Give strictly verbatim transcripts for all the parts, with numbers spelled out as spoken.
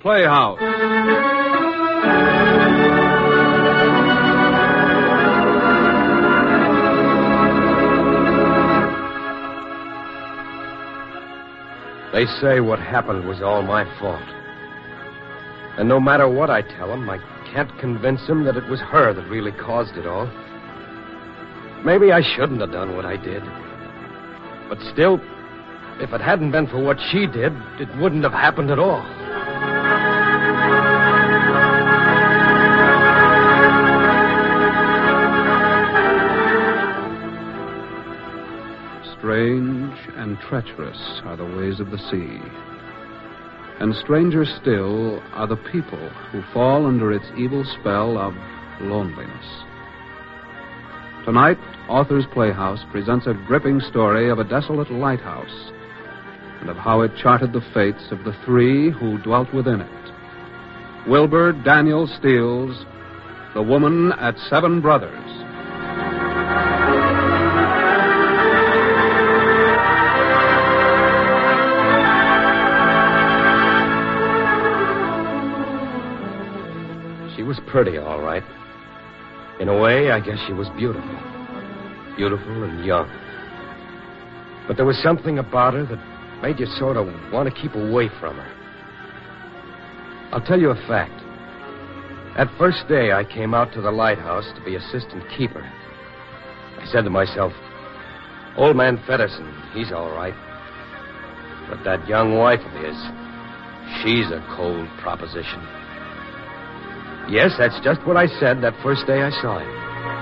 Playhouse. They say what happened was all my fault. And no matter what I tell them, I can't convince them that it was her that really caused it all. Maybe I shouldn't have done what I did. But still, if it hadn't been for what she did, it wouldn't have happened at all. Strange and treacherous are the ways of the sea. And stranger still are the people who fall under its evil spell of loneliness. Tonight, Author's Playhouse presents a gripping story of a desolate lighthouse and of how it charted the fates of the three who dwelt within it. Wilbur Daniel Steele's The Woman at Seven Brothers. She was pretty, all right. In a way, I guess she was beautiful. Beautiful and young. But there was something about her that made you sort of want to keep away from her. I'll tell you a fact. That first day I came out to the lighthouse to be assistant keeper, I said to myself, Old Man Feddersen, he's all right. But that young wife of his, she's a cold proposition. Yes, that's just what I said that first day I saw him.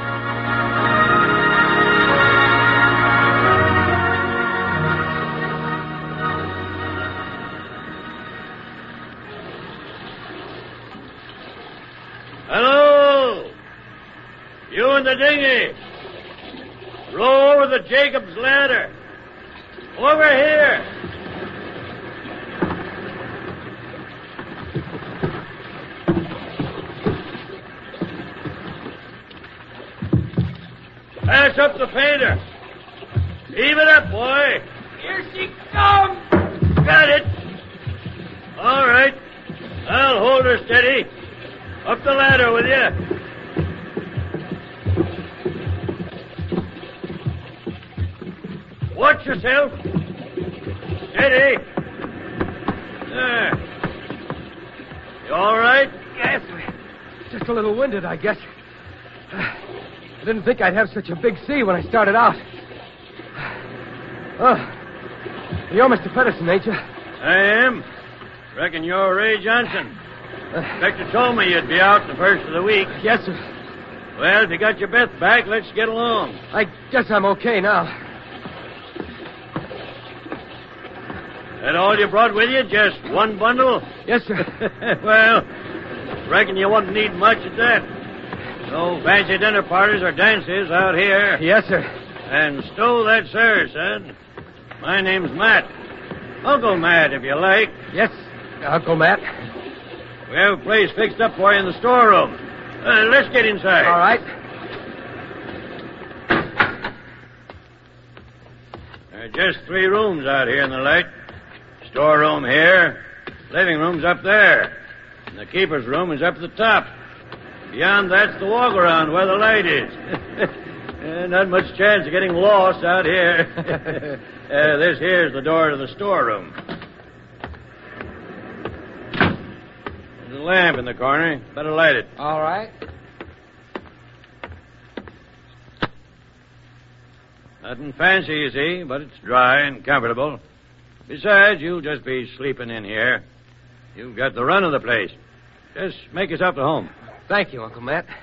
Hello! You in the dinghy. Row over the Jacob's ladder. Over here. Pass up the fader. Heave it up, boy. Here she comes. Got it. All right. I'll hold her steady. Up the ladder with you. Watch yourself. Steady. There. You all right? Yes, just a little winded, I guess. I didn't think I'd have such a big sea when I started out. Oh, you're Mister Feddersen, ain't you? I am. Reckon you're Ray Johnson. Inspector told me you'd be out the first of the week. Yes, sir. Well, if you got your breath back, let's get along. I guess I'm okay now. That all you brought with you? Just one bundle? Yes, sir. Well, reckon you won't need much at that. No fancy dinner parties or dances out here. Yes, sir. And stow that, sir, son. My name's Matt. Uncle Matt, if you like. Yes, Uncle Matt. We have a place fixed up for you in the storeroom. Uh, let's get inside. All right. There are just three rooms out here in the light. Storeroom here. Living room's up there. And the keeper's room is up at the top. Beyond that's the walk-around where the light is. uh, not much chance of getting lost out here. uh, this here's the door to the storeroom. There's a lamp in the corner. Better light it. All right. Nothing fancy, you see, but it's dry and comfortable. Besides, you'll just be sleeping in here. You've got the run of the place. Just make yourself at home. Thank you, Uncle Matt.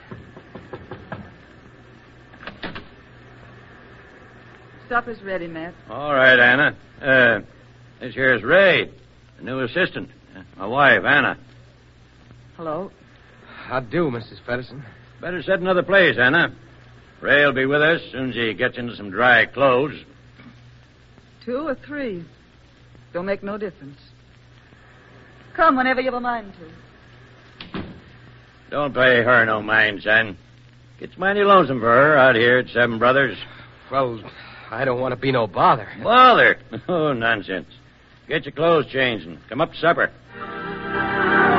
Supper's ready, Matt. All right, Anna. Uh, this here's Ray, the new assistant. Uh, my wife, Anna. Hello. How do, Missus Feddersen? Better set another place, Anna. Ray'll be with us as soon as he gets into some dry clothes. Two or three. Don't make no difference. Come whenever you've a mind to. Don't pay her no mind, son. Gets mighty lonesome for her out here at Seven Brothers. Well, I don't want to be no bother. Bother? Oh, nonsense. Get your clothes changed and come up to supper.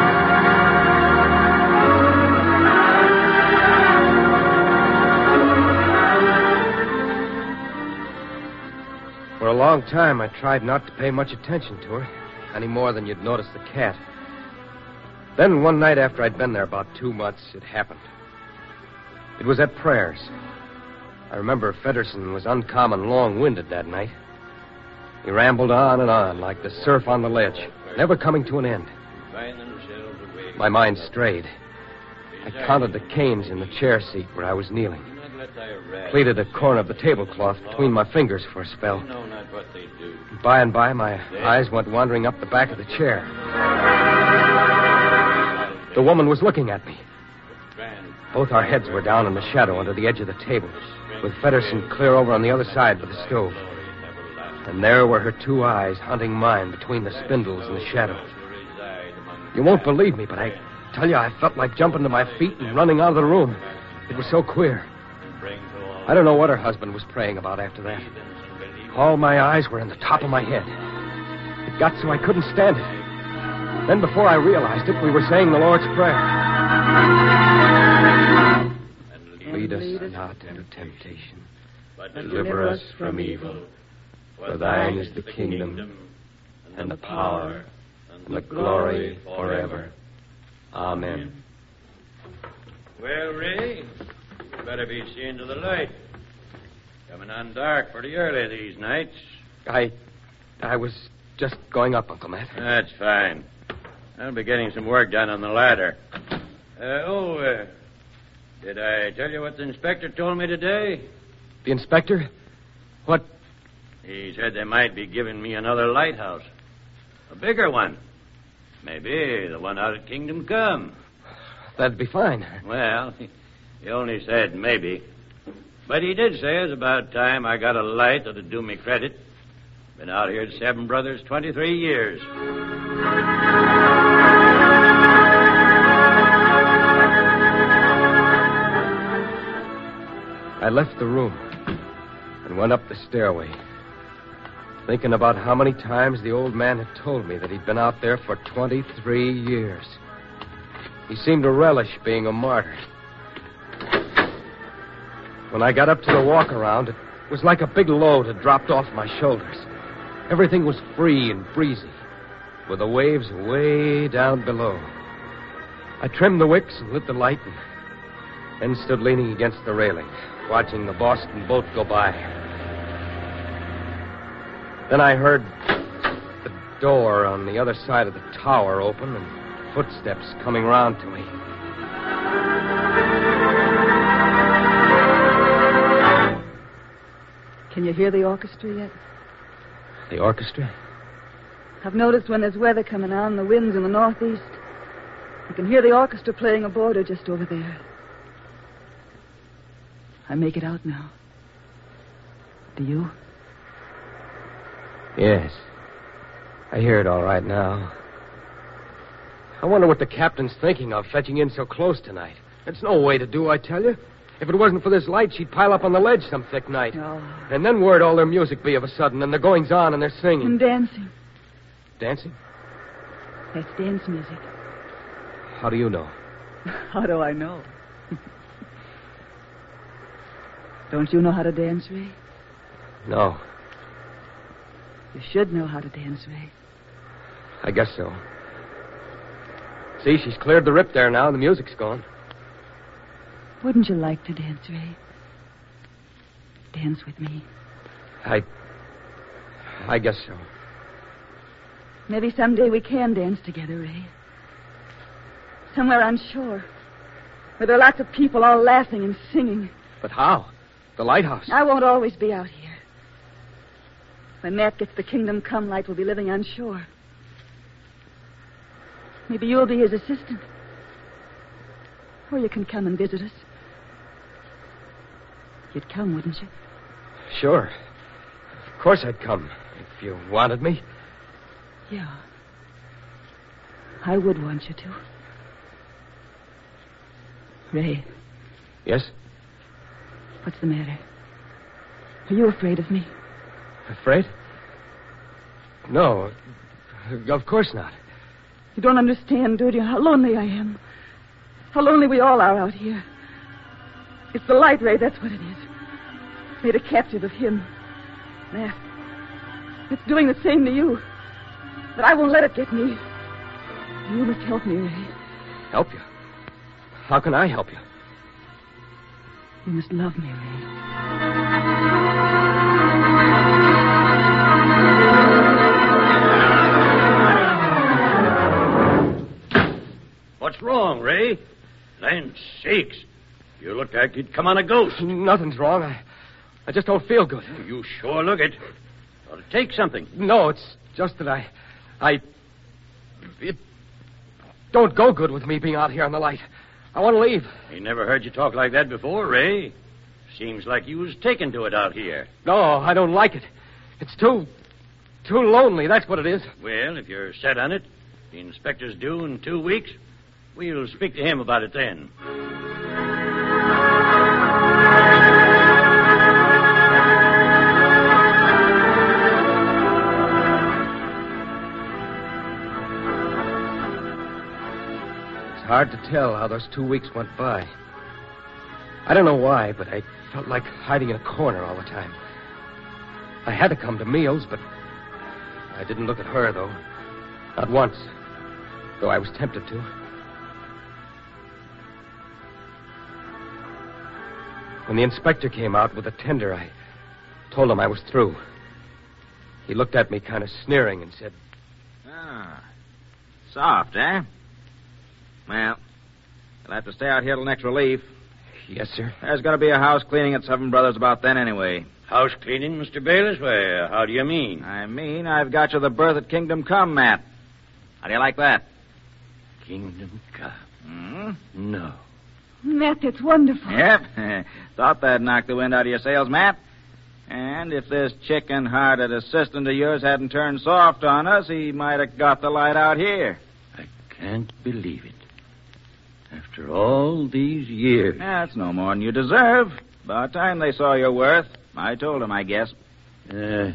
long time, I tried not to pay much attention to her, any more than you'd notice the cat. Then one night after I'd been there about two months, it happened. It was at prayers. I remember Fedderson was uncommon long-winded that night. He rambled on and on like the surf on the ledge, never coming to an end. My mind strayed. I counted the canes in the chair seat where I was kneeling. Pleated a corner of the tablecloth between my fingers for a spell. By and by, my eyes went wandering up the back of the chair. The woman was looking at me. Both our heads were down in the shadow under the edge of the table, with Fedderson clear over on the other side of the stove. And there were her two eyes hunting mine between the spindles in the shadow. You won't believe me, but I tell you, I felt like jumping to my feet and running out of the room. It was so queer. I don't know what her husband was praying about after that. All my eyes were in the top of my head. It got so I couldn't stand it. Then before I realized it, we were saying the Lord's Prayer. Lead us not into temptation, but deliver us from evil. For thine is the kingdom, and the power, and the glory forever. Amen. Well, Ray, you better be seeing to the light. Coming on dark pretty early these nights. I... I was just going up, Uncle Matt. That's fine. I'll be getting some work done on the ladder. Uh, oh, uh, did I tell you what the inspector told me today? The inspector? What? He said they might be giving me another lighthouse. A bigger one. Maybe the one out at Kingdom Come. That'd be fine. Well, he only said maybe. But he did say it's about time I got a light that'd do me credit. Been out here at Seven Brothers twenty-three years. I left the room and went up the stairway, thinking about how many times the old man had told me that he'd been out there for twenty-three years. He seemed to relish being a martyr. When I got up to the walk-around, it was like a big load had dropped off my shoulders. Everything was free and breezy, with the waves way down below. I trimmed the wicks and lit the light, and then stood leaning against the railing, watching the Boston boat go by. Then I heard the door on the other side of the tower open and footsteps coming round to me. Can you hear the orchestra yet? The orchestra? I've noticed when there's weather coming on, the wind's in the northeast, you can hear the orchestra playing a border just over there. I make it out now. Do you? Yes. I hear it all right now. I wonder what the captain's thinking of, fetching in so close tonight. It's no way to do, I tell you. If it wasn't for this light, she'd pile up on the ledge some thick night. Oh. And then where'd all their music be of a sudden, and their goings-on and their singing? And dancing. Dancing? That's dance music. How do you know? How do I know? Don't you know how to dance, Ray? No. You should know how to dance, Ray. I guess so. See, she's cleared the rip there now, and the music's gone. Wouldn't you like to dance, Ray? Dance with me. I... I guess so. Maybe someday we can dance together, Ray. Somewhere on shore, where there are lots of people all laughing and singing. But how? The lighthouse. I won't always be out here. When Matt gets the Kingdom Come light, we'll be living on shore. Maybe you'll be his assistant. Or you can come and visit us. You'd come, wouldn't you? Sure. Of course I'd come, if you wanted me. Yeah. I would want you to. Ray. Yes? What's the matter? Are you afraid of me? Afraid? No. Of course not. You don't understand, do you, how lonely I am? How lonely we all are out here. It's the light, Ray, that's what it is. Made a captive of him. Matt. It's doing the same to you. But I won't let it get me. You must help me, Ray. Help you? How can I help you? You must love me, Ray. What's wrong, Ray? Land sakes. You look like you'd come on a ghost. Nothing's wrong. I, I just don't feel good. You sure look it. Ought to take something. No, it's just that I... I... It don't go good with me being out here on the light. I want to leave. He never heard you talk like that before, Ray. Seems like you was taken to it out here. No, I don't like it. It's too... too lonely, that's what it is. Well, if you're set on it, the inspector's due in two weeks. We'll speak to him about it then. It's hard to tell how those two weeks went by. I don't know why, but I felt like hiding in a corner all the time. I had to come to meals, but I didn't look at her, though. Not once, though I was tempted to. When the inspector came out with a tender, I told him I was through. He looked at me kind of sneering and said... Ah, soft, eh? Well, you'll have to stay out here till next relief. Yes, sir. There's going to be a house cleaning at Seven Brothers about then anyway. House cleaning, Mister Bayless? Why, how do you mean? I mean, I've got you the berth at Kingdom Come, Matt. How do you like that? Kingdom Come? Hmm? No. Matt, that's wonderful. Yep. Thought that'd knock the wind out of your sails, Matt. And if this chicken-hearted assistant of yours hadn't turned soft on us, he might have got the light out here. I can't believe it. After all these years. That's no more than you deserve. About time they saw your worth. I told them, I guess. Uh,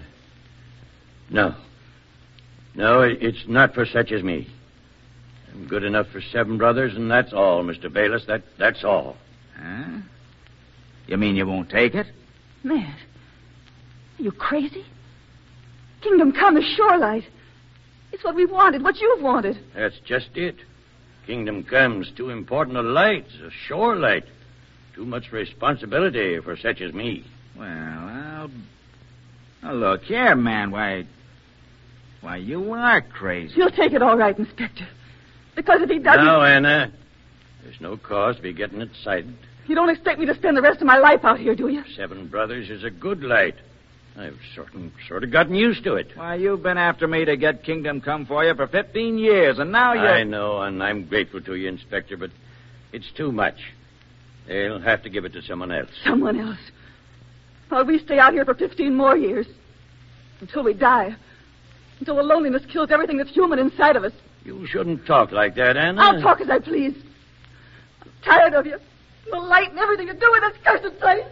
no. No, it, it's not for such as me. I'm good enough for Seven Brothers, and that's all, Mister Bayless. That, that's all. Huh? You mean you won't take it? Matt, are you crazy? Kingdom Come is Shorelight. It's what we wanted, what you've wanted. That's just it. Kingdom Come's too important a light, a shore light. Too much responsibility for such as me. Well, I'll... Now, look here, man. Why... Why, you are crazy. You'll take it all right, Inspector. Because if he doesn't... Now, Anna, there's no cause to be getting excited. You don't expect me to spend the rest of my life out here, do you? Seven Brothers is a good light. I've sort of, sort of gotten used to it. Why, you've been after me to get Kingdom Come for you for fifteen years, and now you're... I know, and I'm grateful to you, Inspector, but it's too much. They'll have to give it to someone else. Someone else. While we stay out here for fifteen more years. Until we die. Until the loneliness kills everything that's human inside of us. You shouldn't talk like that, Anna. I'll talk as I please. I'm tired of you. The light and everything to do with this cursed place.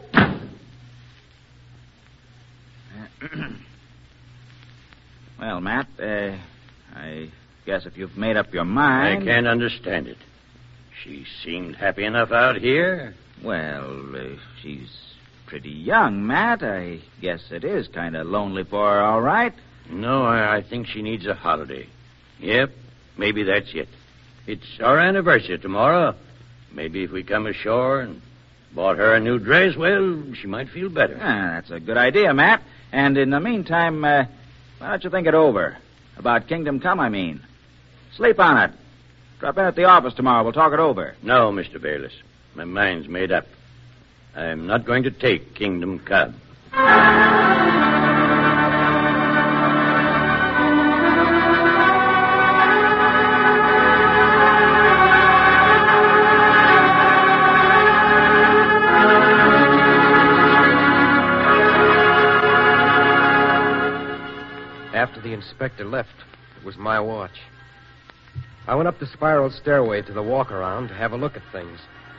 Well, Matt, uh, I guess if you've made up your mind... I can't understand it. She seemed happy enough out here. Well, uh, she's pretty young, Matt. I guess it is kind of lonely for her, all right. No, I, I think she needs a holiday. Yep, maybe that's it. It's our anniversary tomorrow. Maybe if we come ashore and bought her a new dress, well, she might feel better. Ah, that's a good idea, Matt. And in the meantime, uh, why don't you think it over? About Kingdom Come, I mean. Sleep on it. Drop in at the office tomorrow. We'll talk it over. No, Mister Bayless. My mind's made up. I'm not going to take Kingdom Come. After the inspector left, it was my watch. I went up the spiral stairway to the walk-around to have a look at things.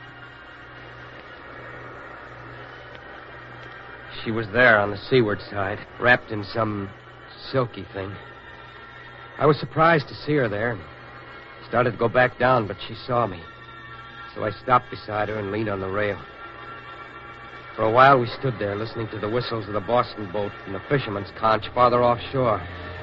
She was there on the seaward side, wrapped in some silky thing. I was surprised to see her there and started to go back down, but she saw me. So I stopped beside her and leaned on the rail. For a while, we stood there listening to the whistles of the Boston boat and the fisherman's conch farther offshore.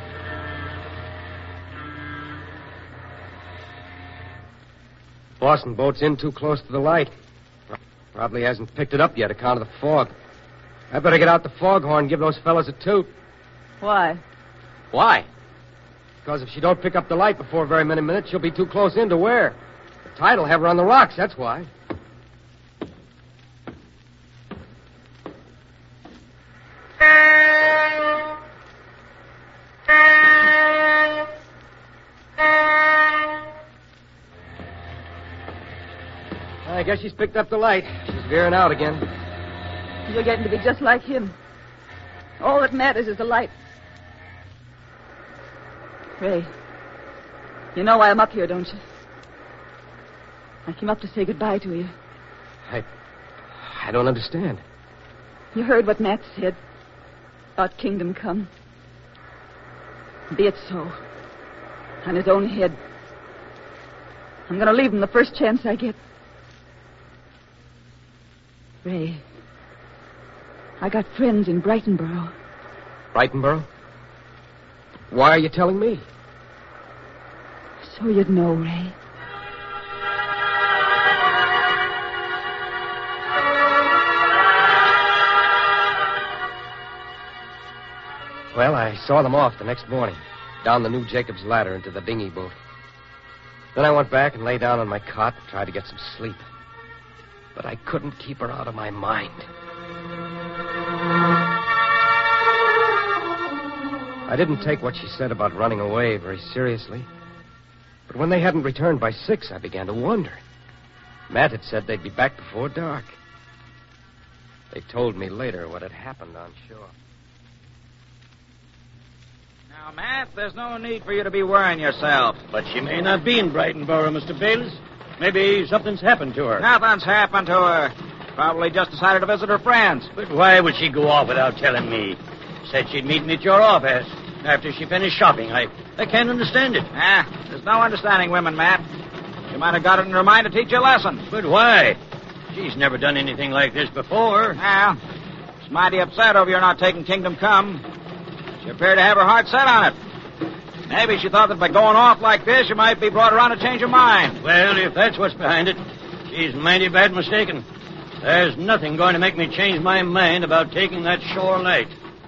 Boston boat's in too close to the light. Probably hasn't picked it up yet, account of the fog. I better get out the foghorn and give those fellas a toot. Why? Why? Because if she don't pick up the light before very many minutes, she'll be too close in to wear. The tide will have her on the rocks, that's why. I guess she's picked up the light. She's veering out again. You're getting to be just like him. All that matters is the light. Ray, you know why I'm up here, don't you? I came up to say goodbye to you. I... I don't understand. You heard what Matt said about Kingdom Come. Be it so. On his own head. I'm going to leave him the first chance I get. Ray, I got friends in Brightonboro. Brightonboro? Why are you telling me? So you'd know, Ray. Well, I saw them off the next morning, down the new Jacob's Ladder into the dinghy boat. Then I went back and lay down on my cot and tried to get some sleep. But I couldn't keep her out of my mind. I didn't take what she said about running away very seriously. But when they hadn't returned by six, I began to wonder. Matt had said they'd be back before dark. They told me later what had happened on shore. Now, Matt, there's no need for you to be worrying yourself. But she may not be in Brightonboro, Mister Bayless. Maybe something's happened to her. Nothing's happened to her. Probably just decided to visit her friends. But why would she go off without telling me? Said she'd meet me at your office after she finished shopping. I, I can't understand it. Ah, there's no understanding women, Matt. She might have got it in her mind to teach you a lesson. But why? She's never done anything like this before. Well, she's mighty upset over your not taking Kingdom Come. She appeared to have her heart set on it. Maybe she thought that by going off like this, you might be brought around to change her mind. Well, if that's what's behind it, she's mighty bad mistaken. There's nothing going to make me change my mind about taking that shore light.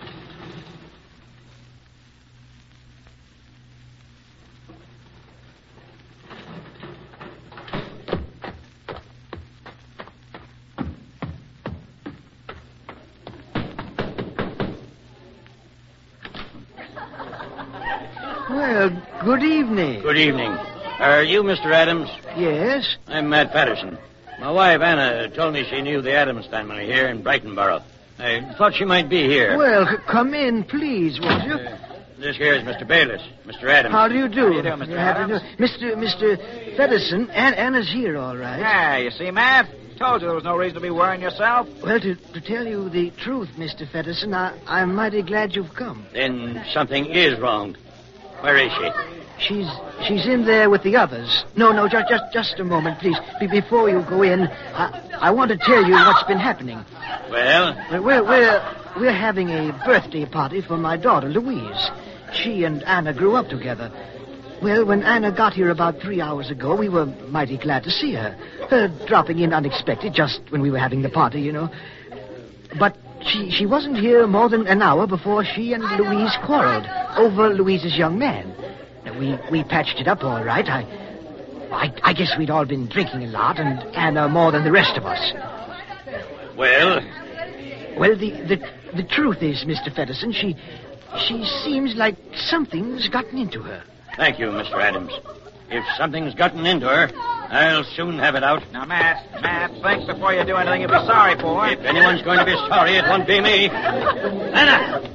Well, good evening. Good evening. Are you Mister Adams? Yes? I'm Matt Patterson. My wife, Anna, told me she knew the Adams family here in Brightonboro. I thought she might be here. Well, c- come in, please, won't you? Uh, this here is Mister Bayless, Mister Adams. How do you do? How do you do, Mister How do you Adams? do? Mister Mister Fedderson, An- Anna's here, all right. Yeah, you see, Matt? Told you there was no reason to be worrying yourself. Well, to, to tell you the truth, Mister Fedderson, I, I'm mighty glad you've come. Then something is wrong. Where is she? She's she's in there with the others. No, no, just just just a moment, please. Be- before you go in, I, I want to tell you what's been happening. Well, We're we're we're having a birthday party for my daughter Louise. She and Anna grew up together. Well, when Anna got here about three hours ago, we were mighty glad to see her. Her dropping in unexpected, just when we were having the party, you know. But she she wasn't here more than an hour before she and Louise quarreled over Louise's young man. Now, we we patched it up all right. I, I I guess we'd all been drinking a lot, and Anna more than the rest of us. well, Well, the the the truth is, Mister Fedderson, she she seems like something's gotten into her. thank you, Mister Adams. If something's gotten into her, I'll soon have it out. Now, Matt, Matt, think before you do anything you'll be sorry for. If anyone's going to be sorry, it won't be me. Anna!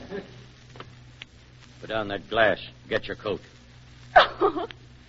Put down that glass. Get your coat. Well,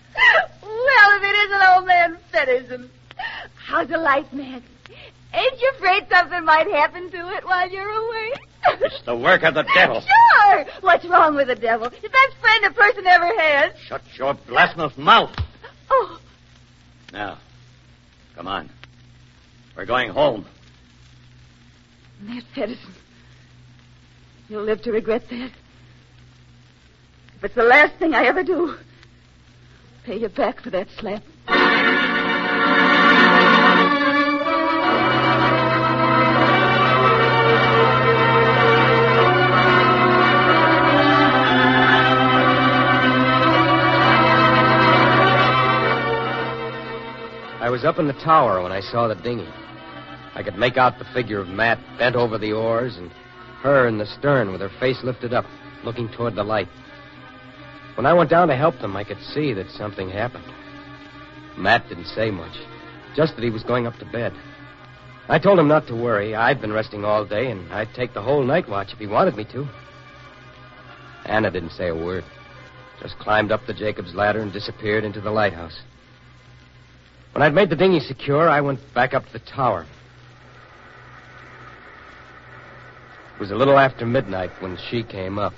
if it isn't old man Fedderson. How's the light, Matt? Ain't you afraid something might happen to it while you're away? It's the work of the devil. Sure. What's wrong with the devil? It's the best friend a person ever has. Shut your blasphemous mouth. Oh, Now, come on. We're going home. Ned Pedersen. You'll live to regret that. If it's the last thing I ever do, I'll pay you back for that slap. I was up in the tower when I saw the dinghy. I could make out the figure of Matt bent over the oars and her in the stern with her face lifted up, looking toward the light. When I went down to help them, I could see that something happened. Matt didn't say much, just that he was going up to bed. I told him not to worry. I'd been resting all day, and I'd take the whole night watch if he wanted me to. Anna didn't say a word, just climbed up the Jacob's ladder and disappeared into the lighthouse. When I'd made the dinghy secure, I went back up to the tower. It was a little after midnight when she came up.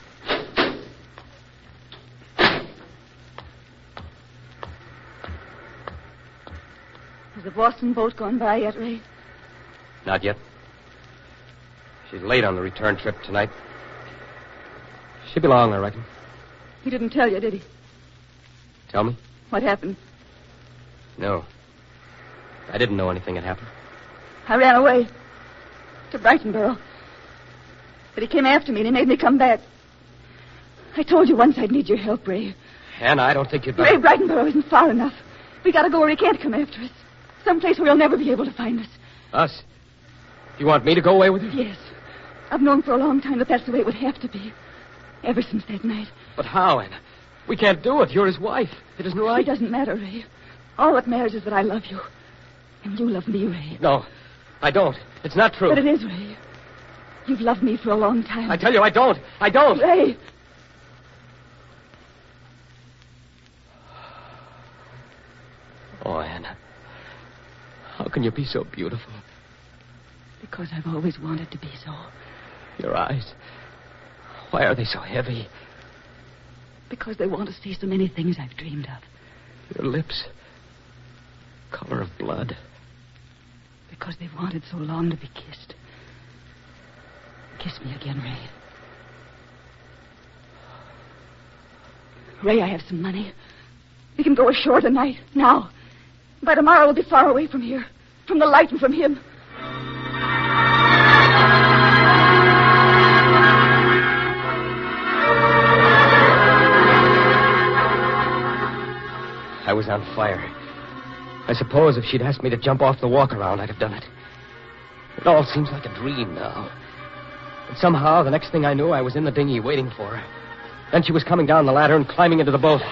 Has the Boston boat gone by yet, Ray? Not yet. She's late on the return trip tonight. She'll be long, I reckon. He didn't tell you, did he? Tell me? What happened? No. I didn't know anything had happened. I ran away to Brightonboro. But he came after me and he made me come back. I told you once I'd need your help, Ray. Anna, I don't think you'd better... Ray, Brightonboro isn't far enough. We gotta go where he can't come after us. Someplace where he'll never be able to find us. Us? You want me to go away with you? Yes. I've known for a long time that that's the way it would have to be. Ever since that night. But how, Anna? We can't do it. You're his wife. It isn't right. It doesn't matter, Ray. All that matters is that I love you. And you love me, Ray. No, I don't. It's not true. But it is, Ray. You've loved me for a long time. I tell you, I don't. I don't. Ray. Oh, Anna. How can you be so beautiful? Because I've always wanted to be so. Your eyes. Why are they so heavy? Because they want to see so many things I've dreamed of. Your lips. Color of blood. Because they've wanted so long to be kissed. Kiss me again, Ray. Ray, I have some money. We can go ashore tonight, now. By tomorrow, we'll be far away from here. From the light and from him. I was on fire. I suppose if she'd asked me to jump off the walk-around, I'd have done it. It all seems like a dream now. But somehow, the next thing I knew, I was in the dinghy waiting for her. Then she was coming down the ladder and climbing into the boat.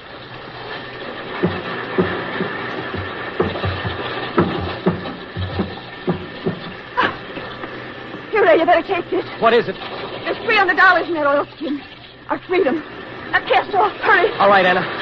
Here, Ray, you better take this. What is it? There's three hundred dollars in that oilskin. Our freedom. Now cast off. Hurry. All right, Anna.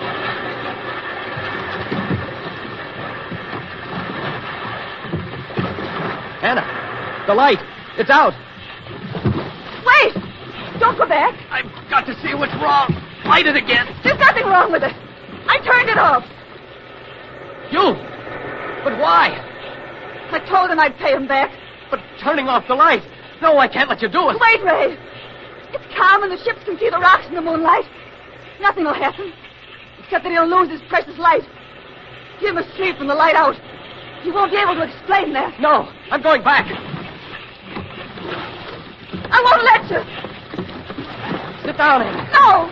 Anna, the light. It's out. Wait! Don't go back. I've got to see what's wrong. Light it again. There's nothing wrong with it. I turned it off. You? But why? I told him I'd pay him back. But turning off the light. No, I can't let you do it. Wait, Ray. It's calm and the ships can see the rocks in the moonlight. Nothing will happen. Except that he'll lose his precious light. He must sleep from the light out. He won't be able to explain that. No, I'm going back. I won't let you. Sit down, Anna. No.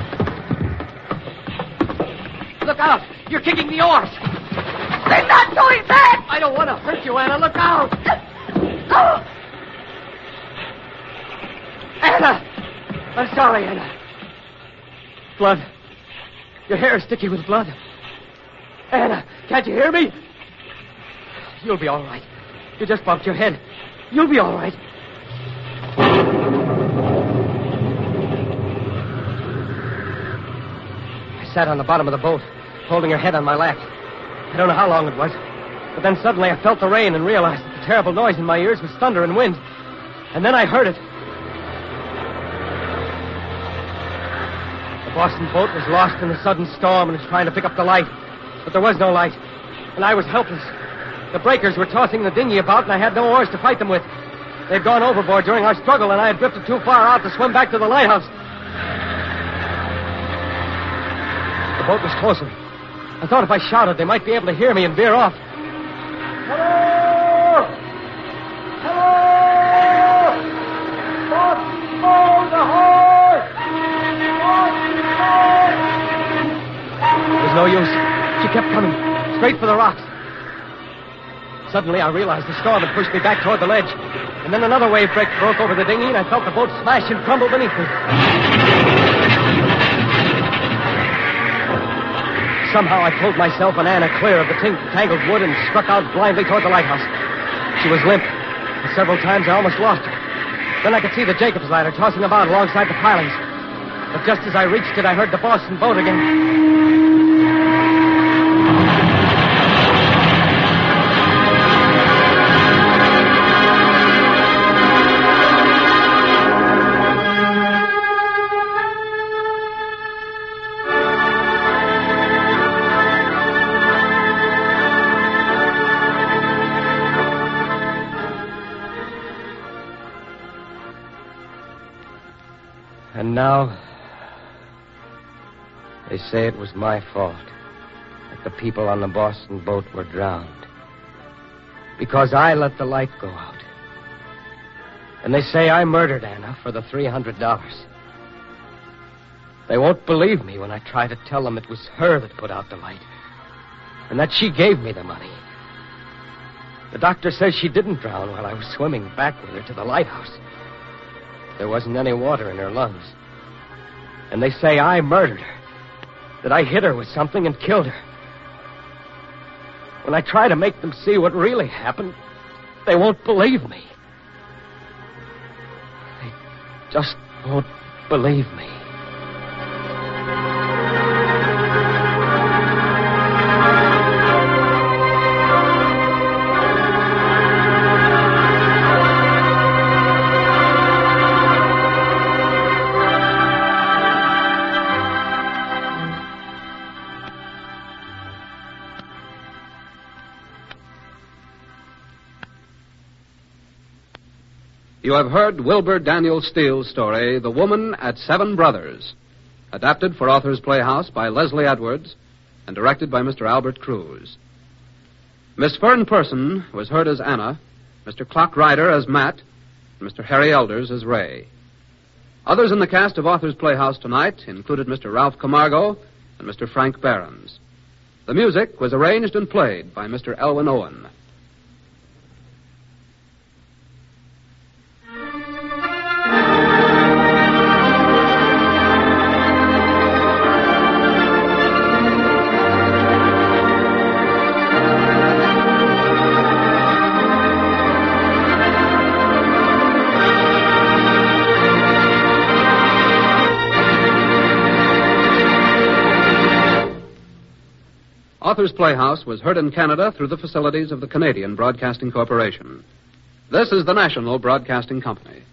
Look out. You're kicking the oars. They're not going back. I don't want to hurt you, Anna. Look out. Oh. Anna. I'm sorry, Anna. Blood. Your hair is sticky with blood. Anna, can't you hear me? You'll be all right. You just bumped your head. You'll be all right. I sat on the bottom of the boat, holding her head on my lap. I don't know how long it was, but then suddenly I felt the rain and realized that the terrible noise in my ears was thunder and wind. And then I heard it. The Boston boat was lost in a sudden storm and was trying to pick up the light. But there was no light, and I was helpless. The breakers were tossing the dinghy about, and I had no oars to fight them with. They'd gone overboard during our struggle, and I had drifted too far out to swim back to the lighthouse. The boat was closer. I thought if I shouted, they might be able to hear me and veer off. Hello! Hello! Boston boat, ahoy! Boston boat! It was no use. She kept coming, straight for the rocks. Suddenly, I realized the storm had pushed me back toward the ledge. And then another wave break broke over the dinghy, and I felt the boat smash and crumble beneath me. Somehow I pulled myself and Anna clear of the t- tangled wood and struck out blindly toward the lighthouse. She was limp, and several times I almost lost her. Then I could see the Jacob's ladder tossing about alongside the pilings. But just as I reached it, I heard the Boston boat again. And now, they say it was my fault that the people on the Boston boat were drowned. Because I let the light go out. And they say I murdered Anna for the three hundred dollars. They won't believe me when I try to tell them it was her that put out the light. And that she gave me the money. The doctor says she didn't drown while I was swimming back with her to the lighthouse. There wasn't any water in her lungs. And they say I murdered her. That I hit her with something and killed her. When I try to make them see what really happened, they won't believe me. They just won't believe me. You have heard Wilbur Daniel Steele's story, The Woman at Seven Brothers, adapted for Authors Playhouse by Leslie Edwards and directed by Mister Albert Cruz. Miss Fern Person was heard as Anna, Mister Clock Ryder as Matt, and Mister Harry Elders as Ray. Others in the cast of Authors Playhouse tonight included Mister Ralph Camargo and Mister Frank Behrens. The music was arranged and played by Mister Elwin Owen. Authors Playhouse was heard in Canada through the facilities of the Canadian Broadcasting Corporation. This is the National Broadcasting Company.